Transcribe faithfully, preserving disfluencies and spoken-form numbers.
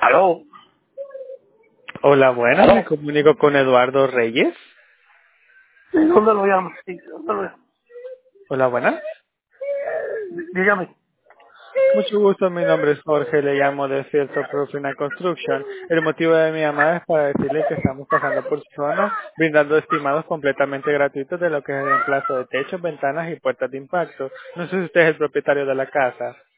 ¿Aló? Hola, buenas, me ¿Aló? comunico con Eduardo Reyes. Sí, ¿dónde lo llama? Sí, ¿dónde lo llama? Hola, buenas. Dígame. Mucho gusto, mi nombre es Jorge, le llamo de Cierto Profina Construction. El motivo de mi llamada es para decirle que estamos pasando por su zona, brindando estimados completamente gratuitos de lo que es el reemplazo de techos, ventanas y puertas de impacto. No sé si usted es el propietario de la casa.